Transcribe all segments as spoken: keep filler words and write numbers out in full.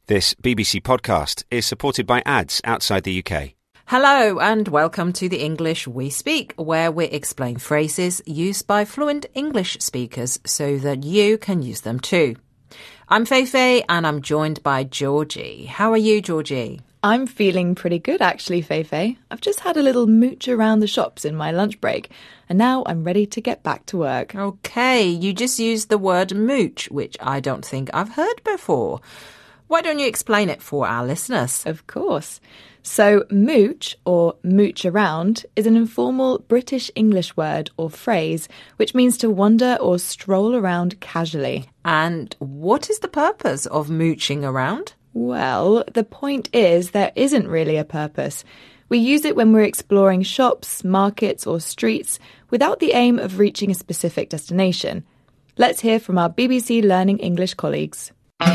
This B B C podcast is supported by ads outside the U K. Hello and welcome to the English We Speak, where we explain phrases used by fluent English speakers so that you can use them too. I'm Feifei and I'm joined by Georgie. How are you, Georgie? I'm feeling pretty good, actually, Feifei. I've just had a little mooch around the shops in my lunch break, and now I'm ready to get back to work. Okay, you just used the word mooch, which I don't think I've heard before. Why don't you explain it for our listeners? Of course. So, mooch, or mooch around, is an informal British English word or phrase which means to wander or stroll around casually. And what is the purpose of mooching around? Well, the point is there isn't really a purpose. We use it when we're exploring shops, markets or streets without the aim of reaching a specific destination. Let's hear from our B B C Learning English colleagues.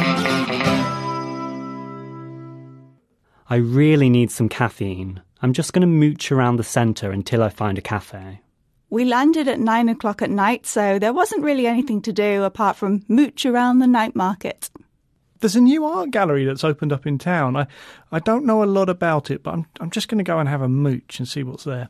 I really need some caffeine. I'm just going to mooch around the centre until I find a cafe. We landed at nine o'clock at night, so there wasn't really anything to do apart from mooch around the night market. There's a new art gallery that's opened up in town. I, I don't know a lot about it, but I'm, I'm just going to go and have a mooch and see what's there.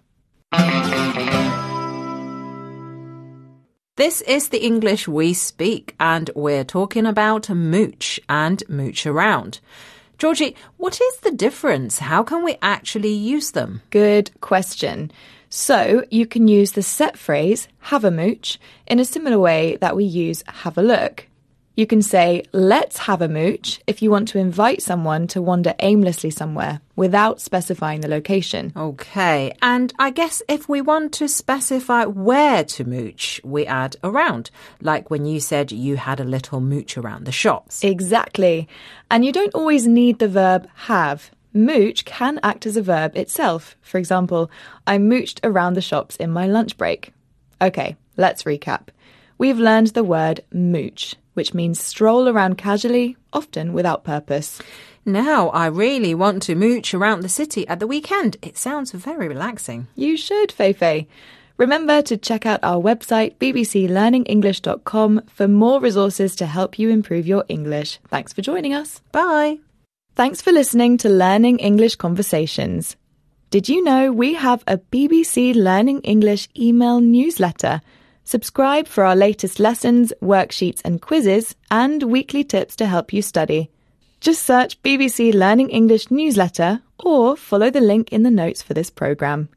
This is the English We Speak, and we're talking about mooch and mooch around. Georgie, what is the difference? How can we actually use them? Good question. So, you can use the set phrase, have a mooch, in a similar way that we use have a look. You can say, let's have a mooch, if you want to invite someone to wander aimlessly somewhere without specifying the location. Okay, and I guess if we want to specify where to mooch, we add around, like when you said you had a little mooch around the shops. Exactly. And you don't always need the verb have. Mooch can act as a verb itself. For example, I mooched around the shops in my lunch break. Okay, let's recap. We've learned the word mooch, which means stroll around casually, often without purpose. Now I really want to mooch around the city at the weekend. It sounds very relaxing. You should, Feifei. Remember to check out our website, b b c learning english dot com, for more resources to help you improve your English. Thanks for joining us. Bye. Thanks for listening to Learning English Conversations. Did you know we have a B B C Learning English email newsletter? Subscribe for our latest lessons, worksheets and quizzes, and weekly tips to help you study. Just search B B C Learning English newsletter or follow the link in the notes for this programme.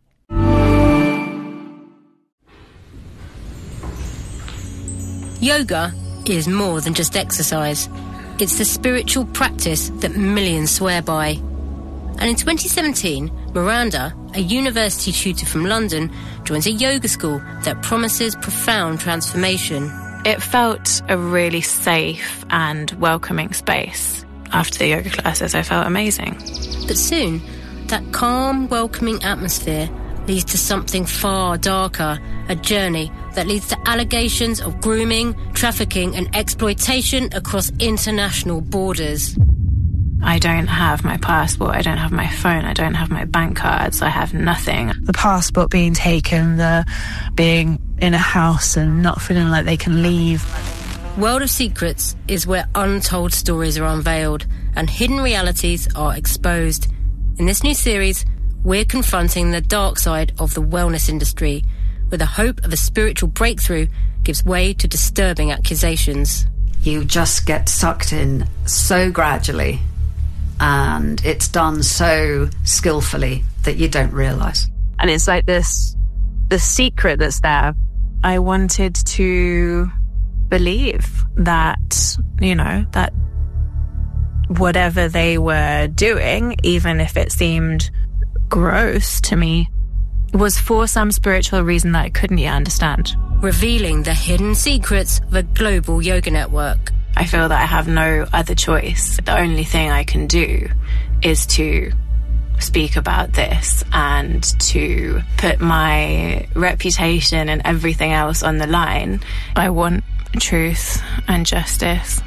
Yoga is more than just exercise. It's the spiritual practice that millions swear by. And in twenty seventeen, Miranda, a university tutor from London, joins a yoga school that promises profound transformation. It felt a really safe and welcoming space. After the yoga classes, I felt amazing. But soon, that calm, welcoming atmosphere leads to something far darker, a journey that leads to allegations of grooming, trafficking and exploitation across international borders. I don't have my passport, I don't have my phone, I don't have my bank cards, I have nothing. The passport being taken, the being in a house and not feeling like they can leave. World of Secrets is where untold stories are unveiled and hidden realities are exposed. In this new series, we're confronting the dark side of the wellness industry, where the hope of a spiritual breakthrough gives way to disturbing accusations. You just get sucked in so gradually, and it's done so skillfully that you don't realise. And it's like this, the secret that's there. I wanted to believe that, you know, that whatever they were doing, even if it seemed gross to me, was for some spiritual reason that I couldn't yet understand. Revealing the hidden secrets of a global yoga network. I feel that I have no other choice. The only thing I can do is to speak about this and to put my reputation and everything else on the line. I want truth and justice,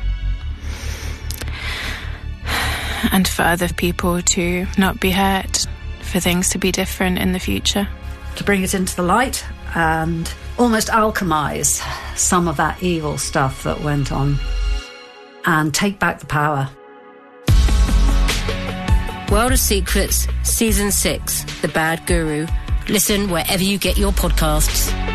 and for other people to not be hurt, for things to be different in the future. To bring it into the light and almost alchemise some of that evil stuff that went on and take back the power. World of Secrets, Season six, The Bad Guru. Listen wherever you get your podcasts.